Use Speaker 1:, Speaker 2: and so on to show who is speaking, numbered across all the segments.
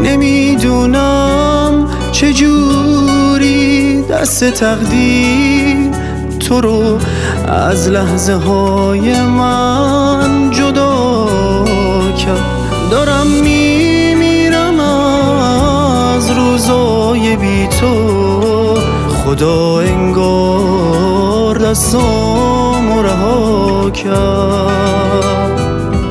Speaker 1: نمیدونم چجوری دست تقدیر تو رو از لحظه های من جدا کرد. دارم میمیرم از روزای بی تو، خدا انگار دستامو رها کرد.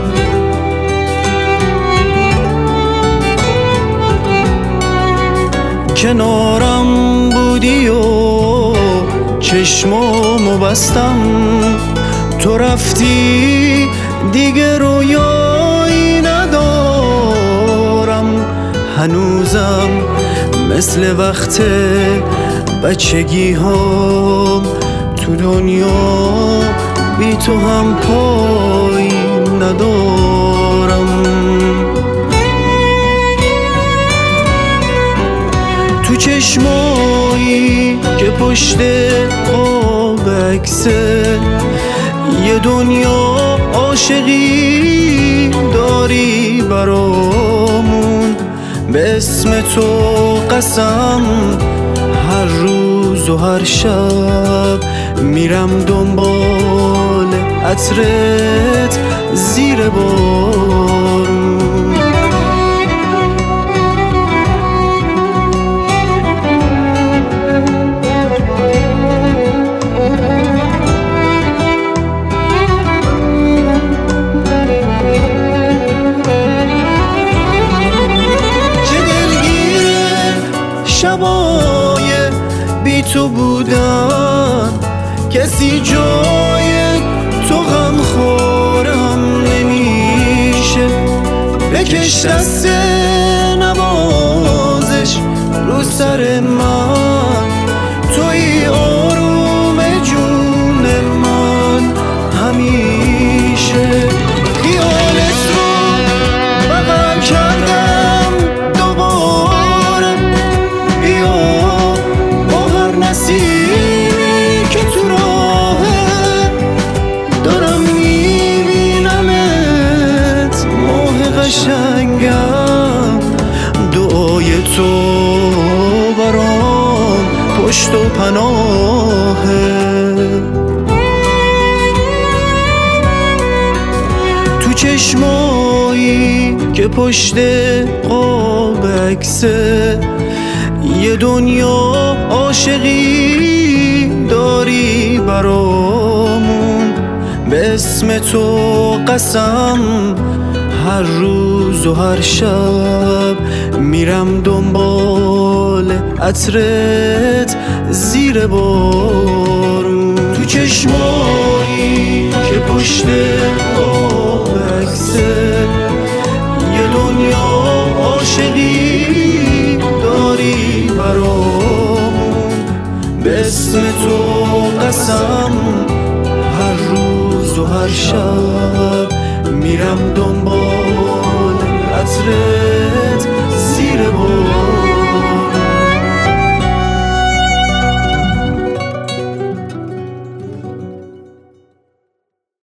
Speaker 1: کنارم بودی و چشمامو بستم، تو رفتی دیگه رویایی ندارم. هنوزم مثل وقت بچگی هم تو دنیا بی تو هم پایی ندارم. تو چشمایی که پشت قاب عکسه یه دنیا عاشقی داری برامون. به اسم تو قسم هر روز و هر شب میرم دنبال عطرت زیر بارون. شبای بی تو بودن کسی جای تو غم خورم نمیشه. بکش دست نوازش رو سر من، توی آروم جون من همیشه. خیالت رو بغل کردم دوباره، بیا با هر نسیمی که تو راهه دارم میبینمت ماه قشنگم. دعای تو برام پشت و پناهه. تو چشمایی که پشت قاب عکسه یه دنیا عاشقی داری برامون. به اسم تو قسم هر روز و هر شب میرم دنبال عطرت زیر بارون. تو چشمایی که پشت قاب عکسه یه دنیا عاشقی داری برامون. به اسم تو قسم هر روز و هر شب میرم دنبال عطرت